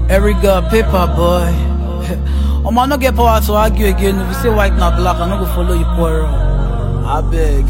Eriga, paper boy. I no get power to argue again. If you say white na black, I no go follow you quarrel. I beg.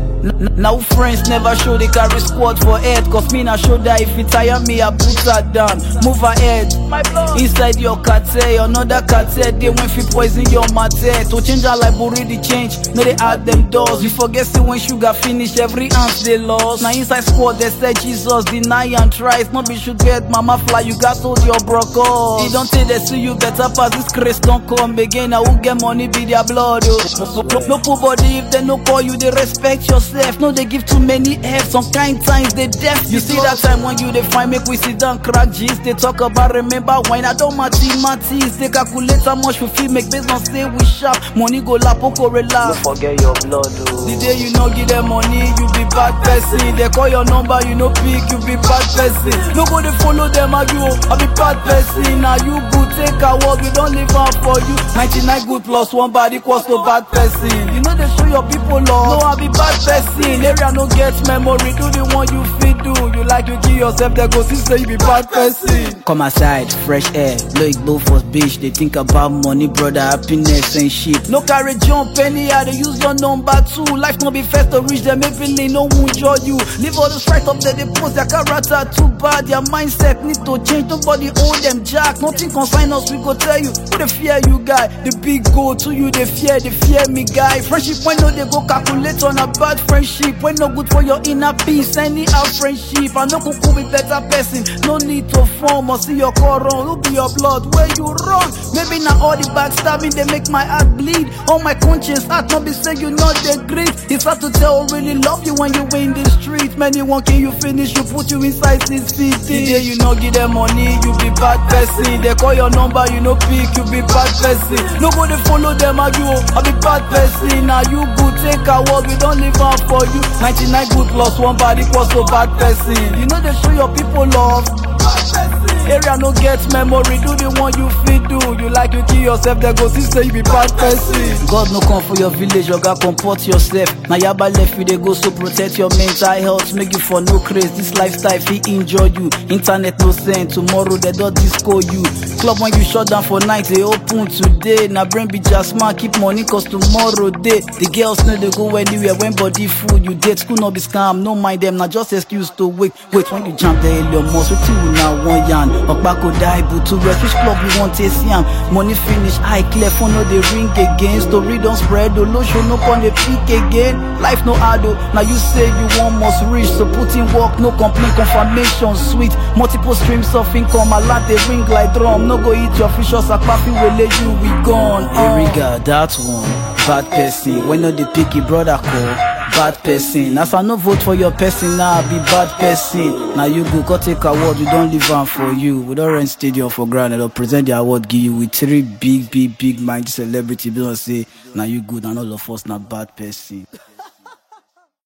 Now friends never show they carry squad for head. Cause me na show that if you tire me, I put her down. Move ahead. Inside your cartel, another cartel. They when fi poison your matter. To change our life, already change. No they add them doors. You forget see when sugar finish, every ounce they lost. Now inside squad they say Jesus, deny and try. It's not be should get mama fly, you got told your brokers. You don't say they see you better pass this Chris don't come again. I will get money be their blood. No poor body if they no call you, they respect yourself. No, they give too many F's. Some kind times they deaf. You see that time when you they find make we sit down crack G's. They talk about remember when I don't mathematics. They calculate how much we feel make based on say we sharp. Money go la poco relax. Don't forget your blood, oh. The day you no give them money, you be bad person. They call your number, you no pick, you be bad person. No go they follow them argue, I be bad person. Now you good, take a walk, we don't live out for you. 99 good plus 1 bad equals to bad person. You know they show your people love. No, I be bad person. Area no get memory, do the one you fit do. You like to kill yourself, they go see say you be bad person. Come aside, fresh air, Loic Beaufort beach. They think about money, brother, happiness and shit. No carry jump anyhow, they use your number too. Life no be first to reach them, every no one enjoy you. Leave all the right up there, they post their character too bad. Their mindset need to change, nobody owe them jack. Nothing consign us, we go tell you. Who they fear you guy? The big go to you, they fear me guy. Friendship when no they go calculate on a bad friendship. When no good for your inner peace, any our friendship. I no could be better person. No need to form or see your core wrong. Who be your blood where you run? Maybe not all the backstabbing they make my heart bleed. On my conscience, heart not be say you not the grief. It's hard to tell who really love you when you in the street. Many won't kill you finish, you put you inside 650. The day you no give them money, you be bad person. They call your number, you no pick, you be bad person. Nobody follow them argue, I be bad person. Now you good, take a walk, we don't live out for you. 99 good plus 1 bad equals to bad person. You know they show your people love. Area no get memory, do the one you fit do. You like to kill yourself, they go see say you be bad person. God no come for your village, you gotta comport yourself. Now yaba left you they go, so protect your mental health. Make you for no craze, this lifestyle fit enjoy you. Internet no send, tomorrow they don't disco you. Club when you shut down for night, they open today. Now brain be just man, keep money cause tomorrow day. The girls know they go anywhere when body full. You date school no be scam, no mind them, now just excuse to wait. Wait when you jump the Elon Musk, what you now one yarn. Okpako die, but to refuge club you want to see am. Money finish, eye clear, phone no they ring again. Story don't spread, the low show no on the peak again. Life no hard though, now you say you want must reach. So put in work, no complaint, confirmation sweet. Multiple streams of income, a lot they ring like drum. No go eat your fish or sakpapi, will let you we gone. Eriga, that one, bad person. When no the picky brother call. Bad person. As I no vote for your person, now I be bad person. Now you go take award, we don't leave am for you. We don't rent stadium for granted or present the award give you with 3 big mind celebrity. Don't say now you good and all of us not bad person.